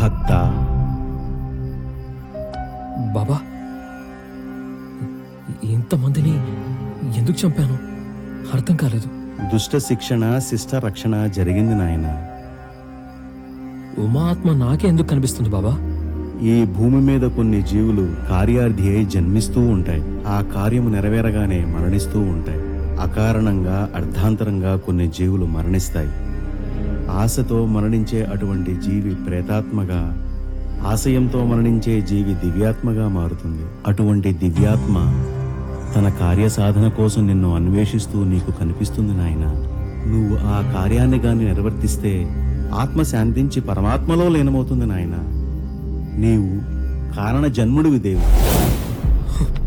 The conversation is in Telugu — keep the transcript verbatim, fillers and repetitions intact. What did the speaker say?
భక్త. బాబా, ఇంతమందిని ఎందుకు చంపాను అర్థం కాలేదు. దుష్ట శిక్షణ శిష్ట రక్షణ జరిగింది నాయన. ఉమా ఆత్మ నాకే ఎందుకు కనిపిస్తుంది బాబా? ఈ భూమి మీద కొన్ని జీవులు కార్యార్థి అయి జన్మిస్తూ ఉంటాయి. ఆ కార్యము నెరవేరగానే మరణిస్తూ ఉంటాయి. అకారణంగా అర్ధాంతరంగా కొన్ని జీవులు మరణిస్తాయి. ఆశతో మరణించే అటువంటి జీవి ప్రేతాత్మగా, ఆశయంతో మరణించే జీవి దివ్యాత్మగా మారుతుంది. అటువంటి దివ్యాత్మ తన కార్యసాధన కోసం నిన్ను అన్వేషిస్తూ నీకు కనిపిస్తుంది నాయన. నువ్వు ఆ కార్యాన్ని గాని నిర్వర్తిస్తే ఆత్మ శాంతించి పరమాత్మలో లీనమవుతుంది నాయన. నీవు కారణ జన్ముడివి దేవు.